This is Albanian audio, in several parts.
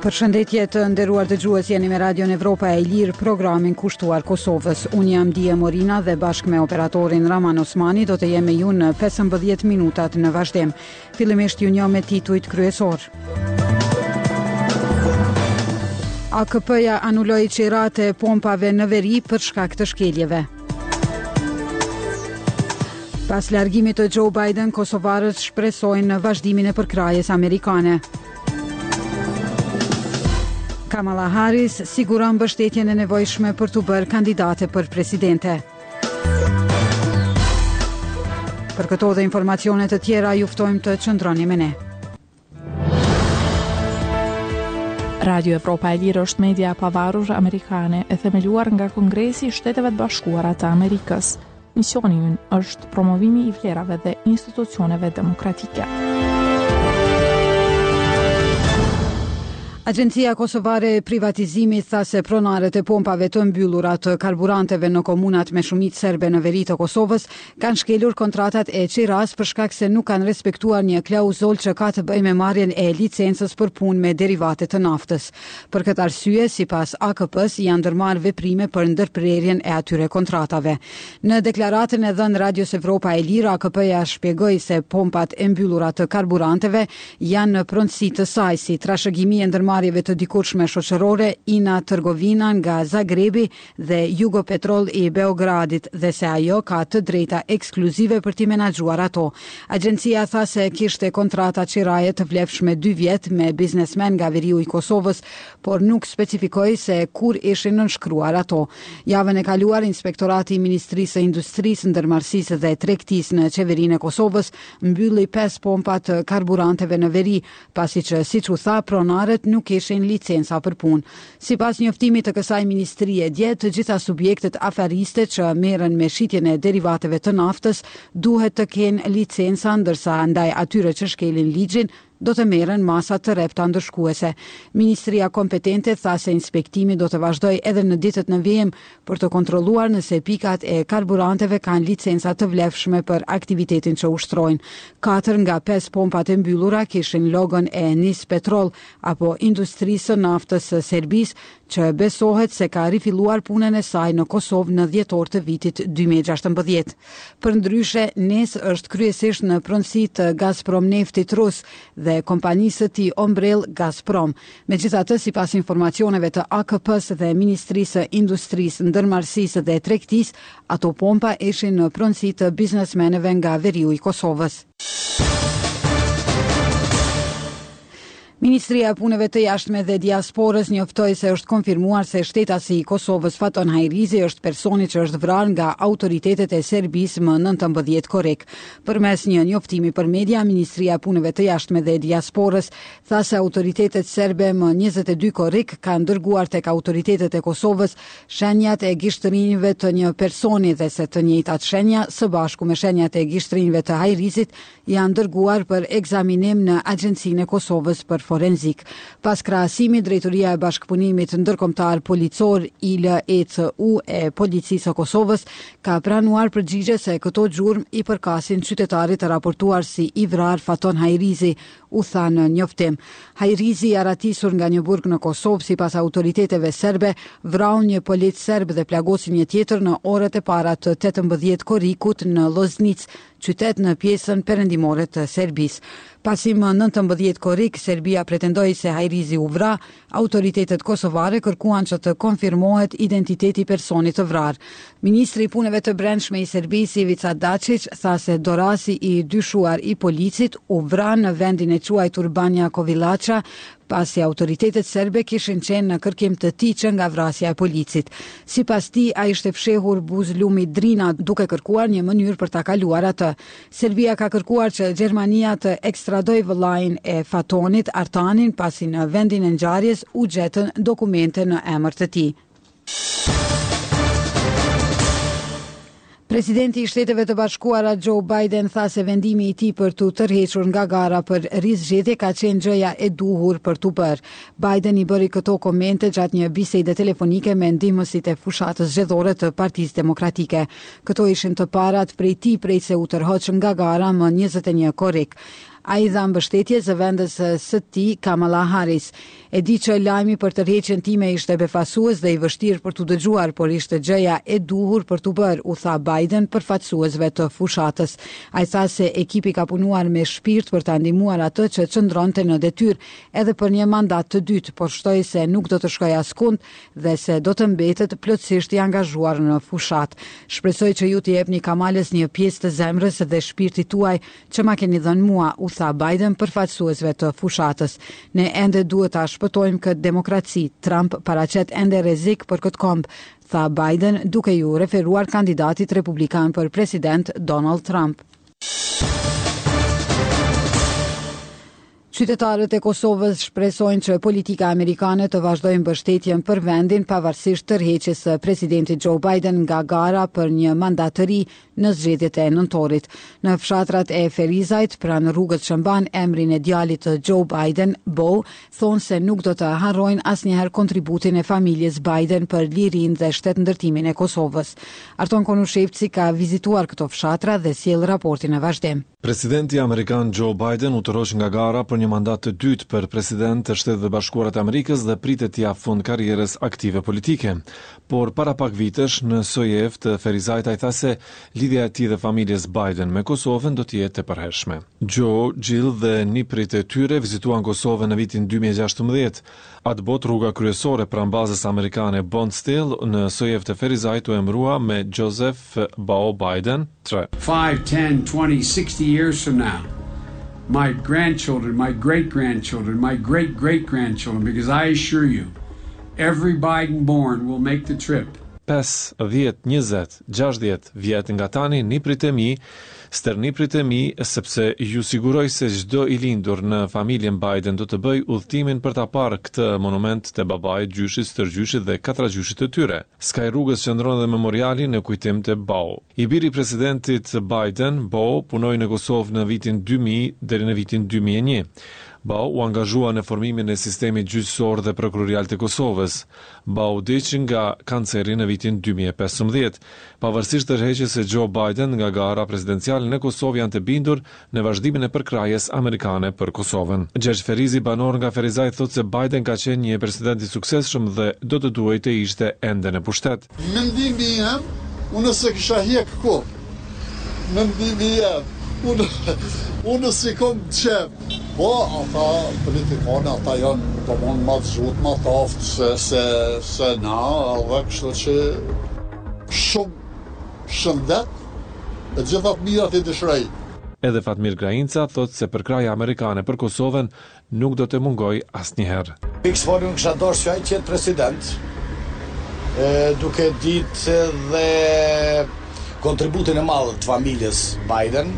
Përshëndetje të nderuar dëgjues, jeni me Radion Evropa e Lirë, programin kushtuar Kosovës. Unë jam Dije Morina dhe bashkë me operatorin Raman Osmani do të jemi ju në 15 minutat në vazhdim. Fillimisht ju njoh me titujt kryesor. AKP-ja anuloi qirat e pompave në veri për shkak të shkeljeve. Pas largimit të Joe Biden, kosovarët shpresojnë vazhdimin e përkrahjes amerikane. Kamala Harris siguron mbështetjen e nevojshme për të bërë kandidate për presidente. Për këto dhe informacione të tjera ju ftojmë të qëndroni me ne. Radio Evropa e Lirë është media pavarur amerikane e themeluar nga Kongresi i Shteteve të Bashkuara të Amerikës. Misioni ynë është promovimi i vlerave dhe institucioneve demokratike. Agencia Kosovare e Privatizimit tha se pronarët e pompave të mbyllura të karburanteve në komunat me shumicë serbe në veri të Kosovës kanë shkelur kontratat e qiras për shkak se nuk kanë respektuar një klauzull që ka të bëjë me marrjen e licencës për punë me derivate të naftës. Për këtë arsye, sipas AKP-s, janë ndërmarrë veprime për ndërprerjen e atyre kontratave. Në deklaratën e dhënë Radios Evropa e Lirë, AKP-ja shpjegoi se pompat e mbyllura të karburanteve janë në pronësi të saj si trashëgimi e ndërmarrjeve të dikurshme shoqërore Ina Trgovina nga Zagrebi dhe Jugopetrol i Beogradit dhe se ajo ka të drejta ekskluzive për t'i menaxhuar ato. Agjencia tha se kishte kontrata qiraje të vlefshme 2 vjet me biznesmen nga veriu i Kosovës, por nuk specifikoi se kur ishin nënshkruar ato. Javën e kaluar, Inspektorati i Ministrisë së Industrisë, Ndërmarrësisë dhe Tregtisë në qeverinë e Kosovës mbylli 5 pompa të karburanteve në veri, pasi që, siç u tha, pronarët nuk kishin licenca për punë. Sipas njoftimit të kësaj ministrie dje, të gjitha subjektet aferiste që merren me shitjen e derivateve të naftës duhet të kenë licenca, ndërsa ndaj atyre që shkelin ligjin do të merren masa të rrepta ndëshkuese. Ministria kompetente tha se inspektimi do të vazhdojë edhe në ditët në vijim për të kontrolluar nëse pikat e karburanteve kanë licenca të vlefshme për aktivitetin që ushtrojnë. 4 nga 5 pompat e mbyllura kishin logon e Nis Petrol apo Industrisë së Naftës së Serbisë, që besohet se ka rifilluar punën e saj në Kosovë në dhjetor të vitit 2016. Përndryshe, Nis është kryesisht në pronësi të Gazprom Neftit rus dhe kompanisë së tij Ombrell Gazprom. Megjithatë, sipas informacioneve të AKP-s dhe Ministrisë së Industrisë, Ndërmarrësisë dhe Tregtisë, ato pompa ishin në pronësi të biznesmenëve nga veriu i Kosovës. Ministria e Punëve të Jashtme dhe Diasporës njoftoi se është konfirmuar se shtetasi i Kosovës Faton Hajrizi është personi që është vrarë nga autoritetet e Serbisë më 19 korrik. Përmes një njoftimi për media, Ministria e Punëve të Jashtme dhe Diasporës tha se autoritetet serbe më 22 korrik kanë dërguar tek autoritetet e Kosovës shenjat e gishtërinjve të një personi dhe se të njëjtat shenja së bashku me shenjat e gishtërinjve të Hajrizit janë dërguar për ekzaminim në Agjencinë e Kosovës për forenzik. Pas krahasimit, Drejtoria e Bashkëpunimit Ndërkombëtar Policor ILECU e Policisë së Kosovës ka pranuar përgjigje se këto gjurmë i përkasin qytetarit të raportuar si i vrar Faton Hajrizi, u tha në njoftim. Hajrizi, aratisur nga një burg në Kosovë, sipas autoriteteve serbe, vrau një polic serb dhe plagosi një tjetër në orët e para të 18 korrikut në Loznicë, qytet në pjesën perëndimore të Serbisë. Pasi më 19 korrik, Serbia pretendoi se Hajrizi u vra, autoritetet kosovare kërkuan që të konfirmohet identiteti i personit të vrarë. Ministri i Punëve të Brendshme i Serbisë, Ivica Dačić, tha se dorasi i dyshuar i policit u vra në vendin e quajtur Banja Kovilača, pasi autoritetet serbe kishin qenë në kërkim të tij që nga vrasja e policit. Sipas tij, ai ishte fshehur buzëllumi Drina duke kërkuar një mënyrë për ta kaluar atë. Serbia ka kërkuar që Gjermania të ekstradoj vëllain e Fatonit, Artanin, pasi në vendin e ngjarjes u gjetën dokumente në emër të tij. Presidenti i Shteteve të Bashkuara Joe Biden tha se vendimi i tij për të tërhequr nga gara për rizgjedhje ka qenë gjëja e duhur për t'u bërë. Biden i bëri këto komente gjatë një bisede telefonike me ndihmësit e fushatës zgjedhore të Partisë Demokratike. Këto ishin të parat prej tij prej se u tërhoq nga gara më 21 korrik. Ai dha mbështetje zëvendës së tij Kamala Harris. E di që lajmi për tërheqjen time ishte befasues dhe i vështirë për t'u dëgjuar, por ishte gjëja e duhur për t'u bërë, u tha Biden përfaqësuesve të fushatës. Ai tha se ekipi ka punuar me shpirt për ta ndihmuar atë që qëndronte në detyrë edhe për një mandat të dytë, por shtoi se nuk do të shkojë askund dhe se do të mbetet plotësisht i angazhuar në fushat. Shpresoj që ju t'i jepni Kamales një pjesë të zemrës dhe shpirtit tuaj që ma keni dhënë mua, u tha Biden përfaqësuesve të fushatës. Ne ende duhet ta shpëtojmë këtë demokraci. Trump paraqet ende rrezik për këtë komb, tha Biden duke ju referuar kandidatit republikan për president Donald Trump. Qytetarët e Kosovës shpresojnë që politika amerikane të vazhdojë mbështetjen për vendin pavarësisht tërheqjes së presidentit Joe Biden nga gara për një mandat të ri në zgjedhjet e nëntorit. Në fshatrat e Ferizajt, pranë rrugës që mban emrin e djalit të Joe Biden, Bo, thonë se nuk do të harrojnë asnjëherë kontributin e familjes Biden për lirinë dhe shtetëndërtimin e Kosovës. Arton Konushevci ka vizituar këto fshatra dhe sjell raportin e vazhdim. Presidenti amerikan Joe Biden u tërhoq nga gara për një mandat të dytë për president të Shtetet Bashkuara të Amerikës dhe pritet t'ia fund karrierës aktive politike. Por para pak vitesh në SOJEF të Ferizajt ai tha se lidhja e tij dhe familjes Biden me Kosovën do të jetë e përhershme. Joe, Jill dhe niprit e tyre vizituan Kosovën në vitin 2016. Atë botë rruga kryesore pranë bazës amerikane Bondsteel në SOJEF të Ferizajt u emërua me Joseph Bao Biden III. 5, 10, 20, 60 years from now, my grandchildren, my great-grandchildren, my great-great-grandchildren, because I assure you, every Biden born will make the trip. 5, 10, 20, 60 vjet nga tani, niprit e mi, stërniprit e mi, sepse ju siguroj se çdo i lindur në familjen Biden do të bëj udhëtimin për ta parë këtë monument të babait, gjyshit, stërgjyshit dhe katragjyshit të tyre. Skaj rrugës qëndron dhe memoriali në kujtim të Bao. I biri presidentit Biden, Bo, punoi në Kosovë në vitin 2000 deri në vitin 2001. Bao u angazhua në formimin e sistemit gjyqësor dhe prokurorial të Kosovës. Bao vdiq nga kanceri në vitin 2015. Pavarësisht tërheqjes së Joe Biden nga gara presidenciale në Kosovë janë të bindur në vazhdimin e përkrahjes amerikane për Kosovën. Gjergj Ferizi, banor nga Ferizaj, thotë se Biden ka qenë një president i suksesshëm dhe do të duhej të ishte ende në pushtet. Mendimi jam, unë se kisha hjek kohë. Mendimi jam, unë si kom qep. Po, ata politikanë, ata janë të mund ma të zhut, ma të aftë se na, dhe kështë që shumë shëndet, e gjithat mirat i dëshrej. Edhe Fatmir Grajinca thotë se përkraja amerikane për Kosovën nuk do të mungoj asnjëherë. Pikësfori unë kisha dorë që ai qetë president, duke ditë dhe kontributin e madh të familjes Biden.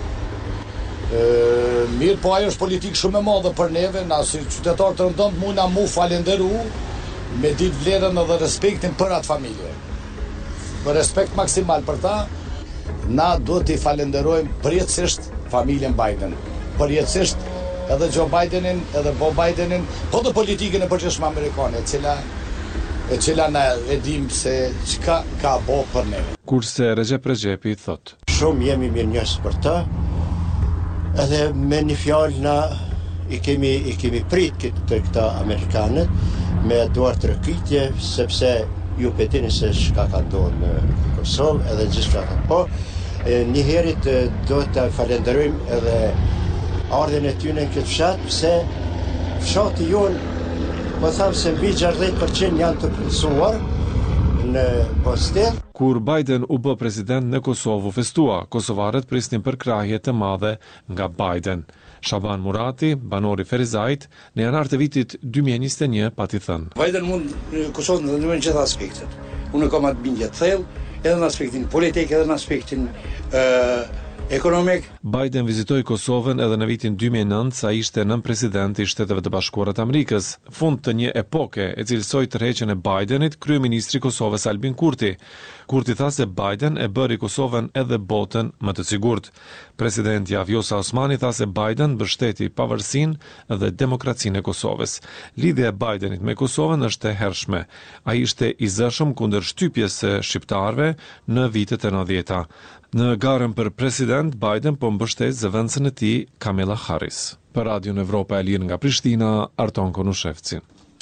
Mirë, po ajo është politikë shumë e madhe për neve, na si qytetarë të rëndëm muna mu falenderu me ditë vlerën edhe respektin për atë familje. Për respekt maksimal për ta, na duhet t'i falenderojmë përjetësisht familjen Biden. Përjetësisht edhe Joe Bidenin, edhe Bo Bidenin, po dhe politikën e përgjithshme amerikane, e cila na e dim se çka ka bo për neve. Kurse Recep Rexhepi thotë: Shumë jemi mirënjohës për ta. Edhe me një fjalë na i kemi prit të këta amerikanët me duar të rëkitje, sepse ju petini se shka ka ndodhur në Kosovë edhe gjithçka ka po. Njëherit do të falenderojmë edhe ardhen e tyre në këtë fshat, pse fshati jonë, po tham se mbi 60% janë të plotësuar në Bostel. Kur Biden u bë president në Kosovë u festua, kosovarët prisnin përkrahje të madhe nga Biden. Shaban Murati, banori Ferizajt, në janar të vitit 2021 pati thënë: Biden mund Kosovën të ndihmojë në gjitha aspektet. Unë kam atë bindje të thellë edhe në aspektin politik, edhe në aspektin ekonomik. Biden vizitoi Kosovën edhe në vitin 2009, sa ishte nën-president i Shteteve të Bashkuara të Amerikës. Fund të një epoke e cilësoi tërheqjen e Bidenit kryeministri i Kosovës Albin Kurti. Kurti tha se Biden e bëri Kosovën edhe botën më të sigurt. Presidenti Vjosa Osmani tha se Biden mbështeti pavarësinë dhe demokracinë e Kosovës. Lidhja e Bidenit me Kosovën është e hershme. Ai ishte i zëshëm kundër shtypjes së shqiptarëve në vitet e 90-ta. Në garën për president, Biden po mbështet zëvendësen e tij Kamala Harris. Për Radion Evropa e Lirë nga Prishtina, Arton Konushevci.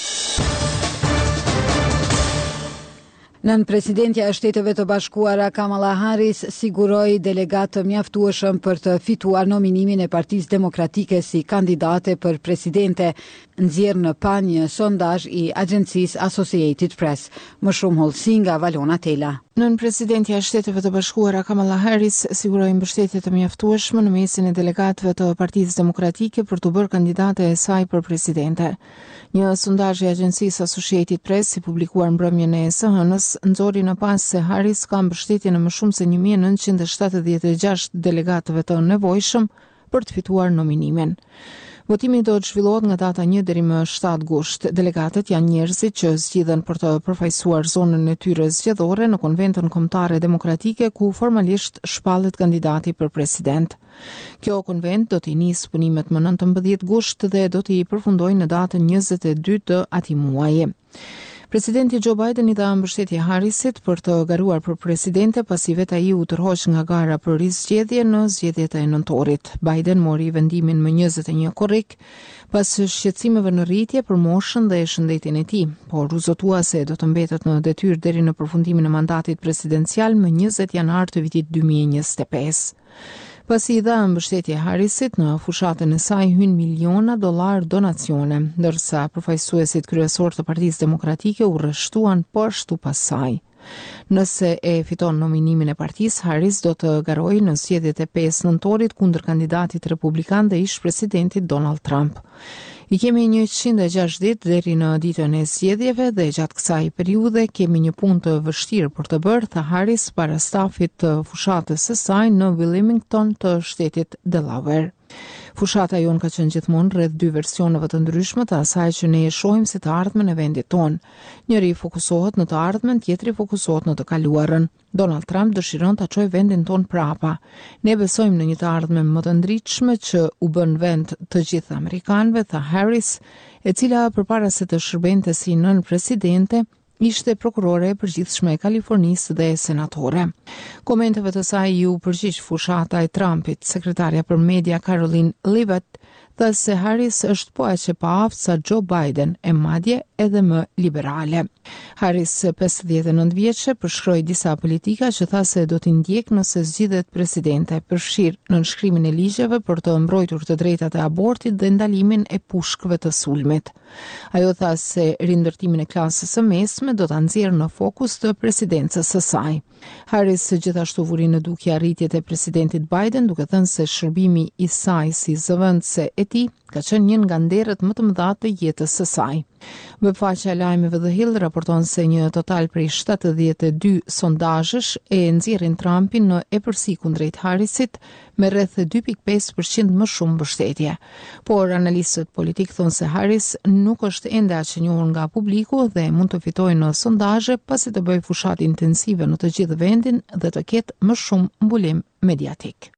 Nën presidentja e Shteteve të Bashkuara Kamala Harris siguroi delegat të mjaftueshëm për të fituar nominimin e Partisë Demokratike si kandidate për presidente, nxjerr në pa një sondazh I agjencisë Associated Press. Më shumë hollësi nga Valona Tela. Nën presidentja e Shteteve të Bashkuara Kamala Harris siguroi mbështetje të mjaftueshme në mesin e delegatëve të Partisë Demokratike për të bërë kandidate e saj për presidente. Një sondazh I agjencisë Associated Press I publikuar mbrëmjen e së-hënës nxori në pas se Harris ka mbështetje në më shumë se 1976 delegatëve të nevojshëm për të fituar nominimin. Votimi do të zhvillohet nga data 1 deri më 7 gusht. Delegatët janë njerëzit që zgjidhen për të përfaqësuar zonën e tyre zgjedhore në Konventën Kombëtare Demokratike ku formalisht shpallet kandidati për president. Kjo konvent do të nisë punimet më 19 gusht dhe do të përfundojë në datën 22 të atij muaji. Presidenti Joe Biden I dha mbështetje Harrisit për të garuar për presidente pasi vetë ai u tërhoq nga gara për rizgjedhje në zgjedhjet e nëntorit. Biden mori vendimin më 21 korrik pas shqetësimeve në rritje për moshën dhe shëndetin e tij, por u zotua se do të mbetet në detyrë deri në përfundimin e mandatit presidencial më 20 janar të vitit 2025. Pasi I dha mbështetje Harrisit, në fushatën e saj hyn miliona dollar donacione, ndërsa përfaqësuesit kryesor të Partisë Demokratike u rreshtuan poshtu pas saj. Nëse e fiton nominimin e partisë, Harris do të garojë në zgjedhjet e 5 nëntorit kundër kandidatit republikan dhe ish presidentit Donald Trump. I kemi 106 ditë deri në ditën e zgjedhjeve dhe gjatë kësaj periudhe kemi një punë të vështirë për të bërë, tha Harris para stafit të fushatës së saj në Wilmington të shtetit Delaware. Fushata jonë ka qenë gjithmonë rreth 2 versioneve të ndryshme të asaj që ne e shohim si të ardhmen e vendit tonë. Njëri fokusohet në të ardhmen, tjetri fokusohet në të kaluarën. Donald Trump dëshiron ta çojë vendin tonë prapa. Ne besojmë në një të ardhme më të ndritshme që u bën vend të gjithë amerikanëve, tha Harris, e cila përpara se të shërbente si nën presidente, ishte prokurore e përgjithshme e Kalifornisë dhe senatore. Komenteve të saj ju përgjigj fushata e Trumpit, sekretarja për media Caroline Leavitt, tha se Harris është po aq e paaft sa Joe Biden e madje edhe më liberale. Harris, 59 vjeçe, përshkroi disa politika që tha se do t'i ndjek nëse zgjidhet presidente, përfshir në nënshkrimin e ligjeve për të mbrojtur të drejtat e abortit dhe ndalimin e pushkëve të sulmit. Ajo tha se rindërtimin e klasës së mesme do ta nxjerrë në fokus të presidencës së saj. Harris gjithashtu vuri në dukje arritjet e presidentit Biden, duke thënë se shërbimi I saj si zëvendëse e tij ka qenë një nga nderët më të mëdha të jetës së saj. Webfaqja e lajmeve The Hill raporton se një total prej 72 sondazhesh e nxjerrin Trumpin në epërsi kundrejt Harrisit me rreth 2.5% më shumë mbështetje. Por analistët politik thonë se Harris nuk është ende aq e njohur nga publiku dhe mund të fitojë në sondazhe pasi të bëjë fushat intensive në të gjithë vendin dhe të ketë më shumë mbulim mediatik.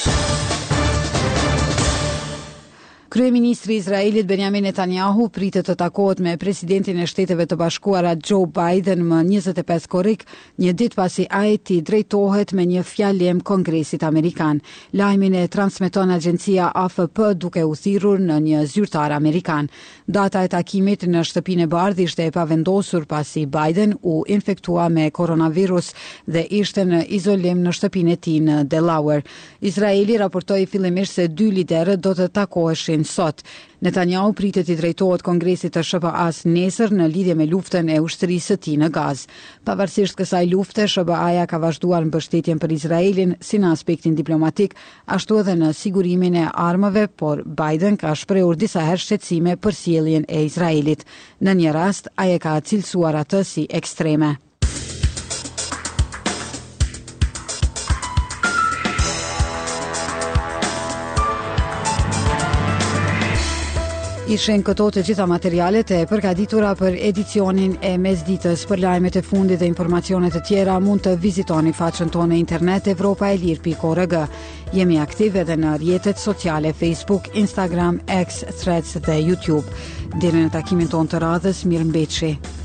Kryeministri I Izraelit Benjamin Netanyahu pritet të takohet me presidentin e Shteteve të Bashkuara Joe Biden më 25 korrik, një ditë pasi ai t'i drejtohet me një fjalëim Kongresit Amerikan. Lajmin e transmeton agjencia AFP duke u thirrur në një zyrtar amerikan. Data e takimit në Shtëpinë e Bardhë ishte e pavendosur pasi Biden u infektua me koronavirus dhe ishte në izolim në shtëpinë e tij në Delaware. Izraeli raportoi fillimisht se 2 liderët do të takoheshin sot. Netanyahu pritet I drejtohet Kongresit të SBA-s nesër në lidhje me luftën e ushtrisë së tij në Gazë. Pavarësisht kësaj lufte, SBA-ja ka vazhduar mbështetjen për Izraelin si në aspektin diplomatik, ashtu edhe në sigurimin e armëve, por Biden ka shprehur disa herë shqetësime për sjelljen e Izraelit. Në një rast, ai e ka cilësuar atë si ekstreme. Ishin këto të gjitha materialet e përgatitura për edicionin e mesditës. Për lajmet e fundit dhe informacionet të tjera mund të vizitoni faqen tonë internet evropaelir.org. Jemi aktiv edhe në rrjetet sociale Facebook, Instagram, X, Threads dhe YouTube. Deri në takimin tonë të radhës, mirëmbëjtje.